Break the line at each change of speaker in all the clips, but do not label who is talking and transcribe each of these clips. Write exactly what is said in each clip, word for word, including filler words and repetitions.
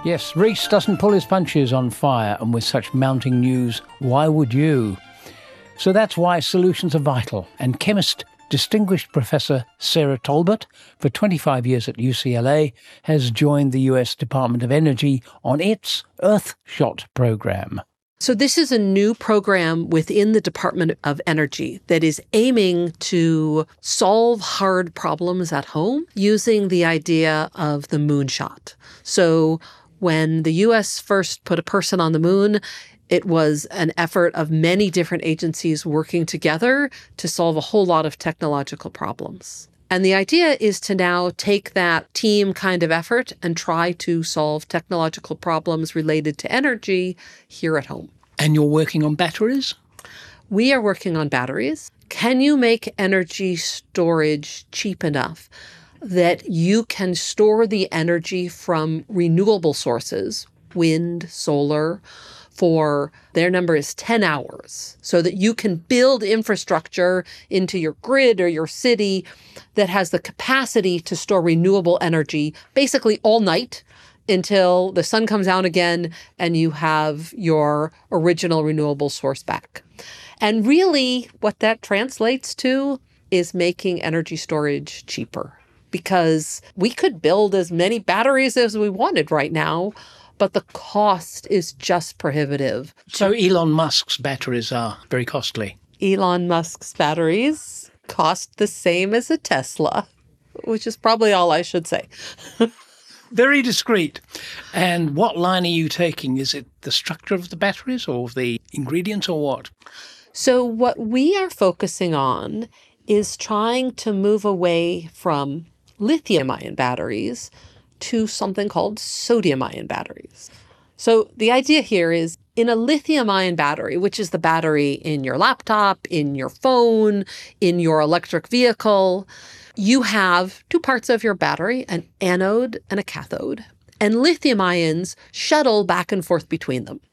Yes, Reese doesn't pull his punches on fire, and with such mounting news, why would you? So that's why solutions are vital, and chemist distinguished Professor Sarah Tolbert, for twenty-five years at U C L A, has joined the U S Department of Energy on its Earthshot program.
So this is a new program within the Department of Energy that is aiming to solve hard problems at home using the idea of the moonshot. So when the U S first put a person on the moon, it was an effort of many different agencies working together to solve a whole lot of technological problems. And the idea is to now take that team kind of effort and try to solve technological problems related to energy here at home.
And you're working on batteries?
We are working on batteries. Can you make energy storage cheap enough that you can store the energy from renewable sources, wind, solar, for their number is ten hours, so that you can build infrastructure into your grid or your city that has the capacity to store renewable energy basically all night until the sun comes out again and you have your original renewable source back. And really what that translates to is making energy storage cheaper, because we could build as many batteries as we wanted right now, but the cost is just prohibitive.
So Elon Musk's batteries are very costly.
Elon Musk's batteries cost the same as a Tesla, which is probably all I should say.
Very discreet. And what line are you taking? Is it the structure of the batteries or the ingredients or what?
So what we are focusing on is trying to move away from lithium-ion batteries to something called sodium-ion batteries. So the idea here is in a lithium-ion battery, which is the battery in your laptop, in your phone, in your electric vehicle, you have two parts of your battery, an anode and a cathode. And lithium ions shuttle back and forth between them.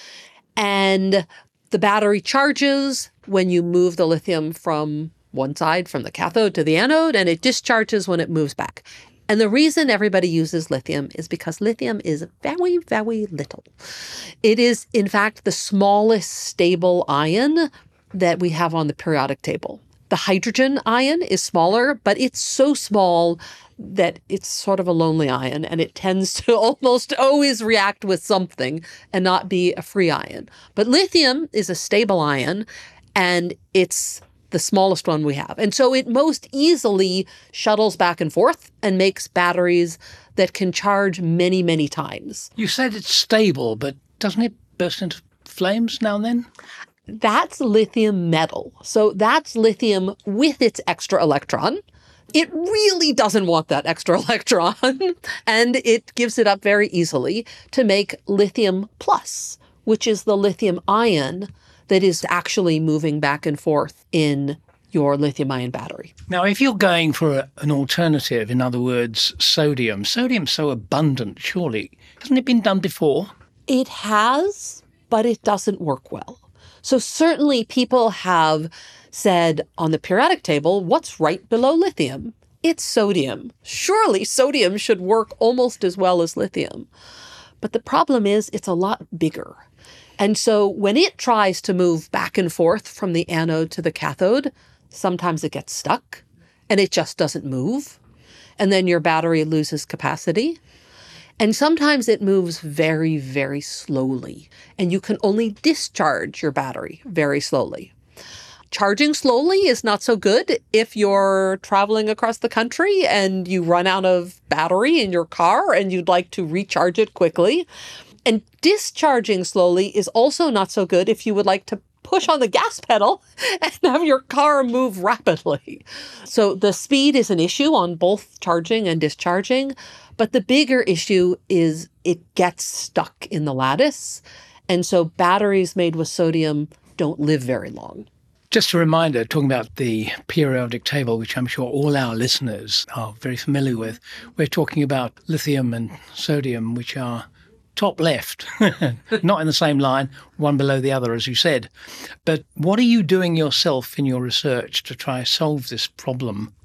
And the battery charges when you move the lithium from one side, from the cathode to the anode, and it discharges when it moves back. And the reason everybody uses lithium is because lithium is very, very little. It is, in fact, the smallest stable ion that we have on the periodic table. The hydrogen ion is smaller, but it's so small that it's sort of a lonely ion, and it tends to almost always react with something and not be a free ion. But lithium is a stable ion, and it's the smallest one we have. And so it most easily shuttles back and forth and makes batteries that can charge many, many times.
You said it's stable, but doesn't it burst into flames now and then?
That's lithium metal. So that's lithium with its extra electron. It really doesn't want that extra electron, and it gives it up very easily to make lithium plus, which is the lithium ion that is actually moving back and forth in your lithium-ion battery.
Now, if you're going for a, an alternative, in other words, sodium, sodium's so abundant, surely. Hasn't it been done before?
It has, but it doesn't work well. So certainly people have said on the periodic table, what's right below lithium? It's sodium. Surely sodium should work almost as well as lithium. But the problem is it's a lot bigger. And so when it tries to move back and forth from the anode to the cathode, sometimes it gets stuck and it just doesn't move. And then your battery loses capacity. And sometimes it moves very, very slowly, and you can only discharge your battery very slowly. Charging slowly is not so good if you're traveling across the country and you run out of battery in your car and you'd like to recharge it quickly. And discharging slowly is also not so good if you would like to push on the gas pedal and have your car move rapidly. So the speed is an issue on both charging and discharging, but the bigger issue is it gets stuck in the lattice. And so batteries made with sodium don't live very long.
Just a reminder, talking about the periodic table, which I'm sure all our listeners are very familiar with, we're talking about lithium and sodium, which are top left, not in the same line, one below the other, as you said. But what are you doing yourself in your research to try to solve this problem?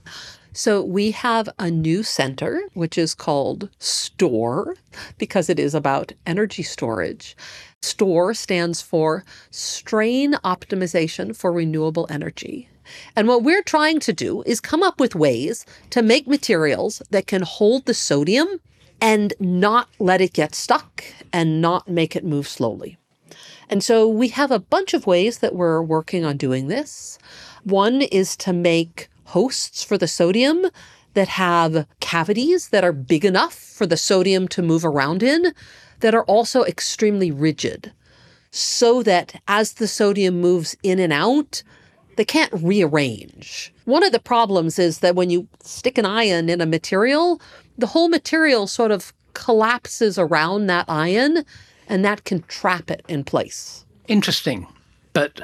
So we have a new center, which is called STORE, because it is about energy storage. STORE stands for Strain Optimization for Renewable Energy. And what we're trying to do is come up with ways to make materials that can hold the sodium and not let it get stuck and not make it move slowly. And so we have a bunch of ways that we're working on doing this. One is to make hosts for the sodium that have cavities that are big enough for the sodium to move around in, that are also extremely rigid, so that as the sodium moves in and out, they can't rearrange. One of the problems is that when you stick an ion in a material, the whole material sort of collapses around that ion, and that can trap it in place.
Interesting. But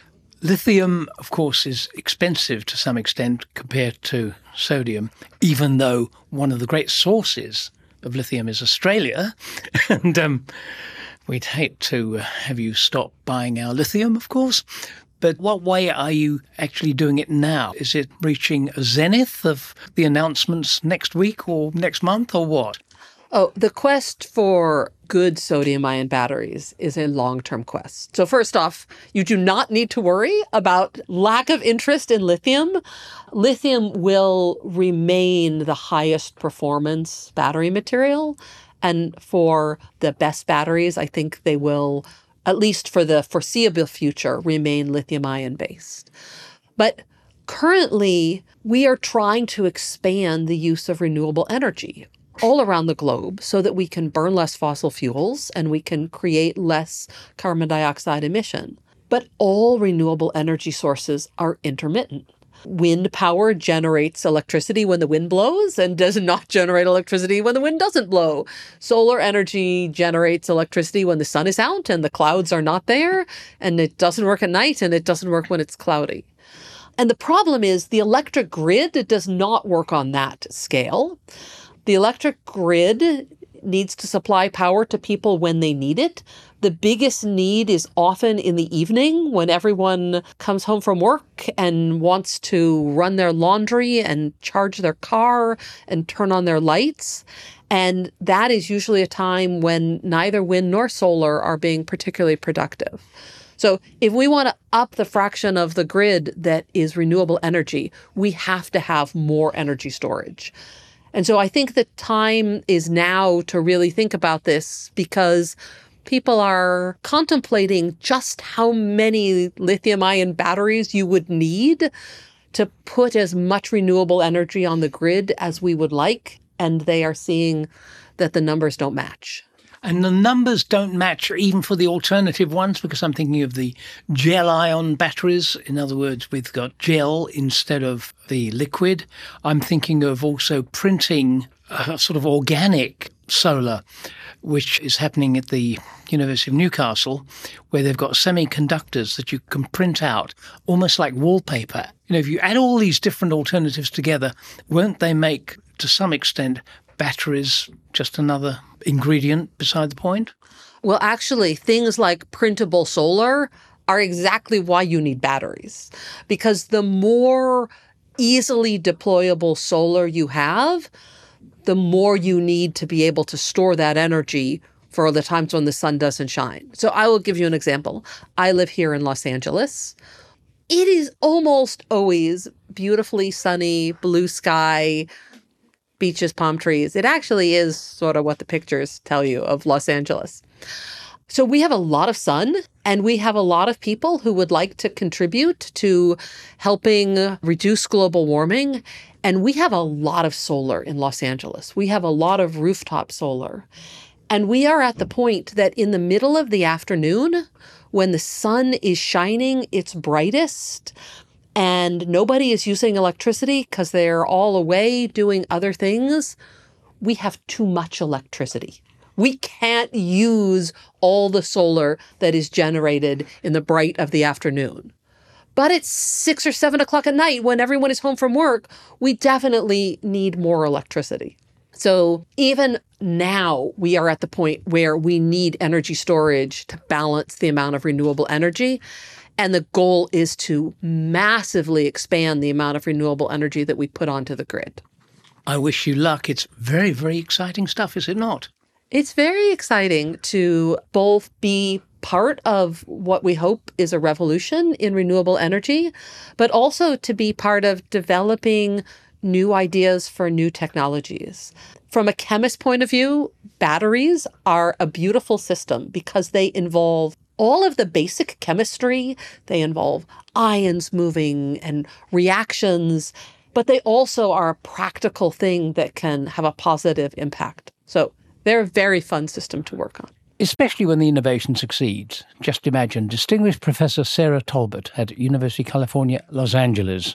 lithium, of course, is expensive to some extent compared to sodium, even though one of the great sources of lithium is Australia. and um, we'd hate to have you stop buying our lithium, of course. But what way are you actually doing it now? Is it reaching a zenith of the announcements next week or next month or what?
Oh, the quest for good sodium-ion batteries is a long-term quest. So first off, you do not need to worry about lack of interest in lithium. Lithium will remain the highest performance battery material. And for the best batteries, I think they will, at least for the foreseeable future, remain lithium-ion based. But currently, we are trying to expand the use of renewable energy all around the globe so that we can burn less fossil fuels and we can create less carbon dioxide emission. But all renewable energy sources are intermittent. Wind power generates electricity when the wind blows and does not generate electricity when the wind doesn't blow. Solar energy generates electricity when the sun is out and the clouds are not there, and it doesn't work at night and it doesn't work when it's cloudy. And the problem is the electric grid does not work on that scale. The electric grid needs to supply power to people when they need it. The biggest need is often in the evening when everyone comes home from work and wants to run their laundry and charge their car and turn on their lights. And that is usually a time when neither wind nor solar are being particularly productive. So if we want to up the fraction of the grid that is renewable energy, we have to have more energy storage. And so I think the time is now to really think about this, because people are contemplating just how many lithium-ion batteries you would need to put as much renewable energy on the grid as we would like. And they are seeing that the numbers don't match.
And the numbers don't match even for the alternative ones, because I'm thinking of the gel-ion batteries. In other words, we've got gel instead of the liquid. I'm thinking of also printing a sort of organic solar, which is happening at the University of Newcastle, where they've got semiconductors that you can print out, almost like wallpaper. You know, if you add all these different alternatives together, won't they make, to some extent, batteries just another ingredient beside the point?
Well, actually, things like printable solar are exactly why you need batteries. Because the more easily deployable solar you have, the more you need to be able to store that energy for the times when the sun doesn't shine. So I will give you an example. I live here in Los Angeles. It is almost always beautifully sunny, blue sky, beaches, palm trees. It actually is sort of what the pictures tell you of Los Angeles. So we have a lot of sun, and we have a lot of people who would like to contribute to helping reduce global warming. And we have a lot of solar in Los Angeles. We have a lot of rooftop solar. And we are at the point that in the middle of the afternoon, when the sun is shining its brightest, and nobody is using electricity because they're all away doing other things, we have too much electricity. We can't use all the solar that is generated in the bright of the afternoon. But it's six or seven o'clock at night when everyone is home from work, we definitely need more electricity. So even now, we are at the point where we need energy storage to balance the amount of renewable energy. And the goal is to massively expand the amount of renewable energy that we put onto the grid.
I wish you luck. It's very, very exciting stuff, is it not?
It's very exciting to both be part of what we hope is a revolution in renewable energy, but also to be part of developing new ideas for new technologies. From a chemist point of view, batteries are a beautiful system because they involve all of the basic chemistry. They involve ions moving and reactions, but they also are a practical thing that can have a positive impact. So they're a very fun system to work on.
Especially when the innovation succeeds. Just imagine Distinguished Professor Sarah Tolbert at University of California, Los Angeles.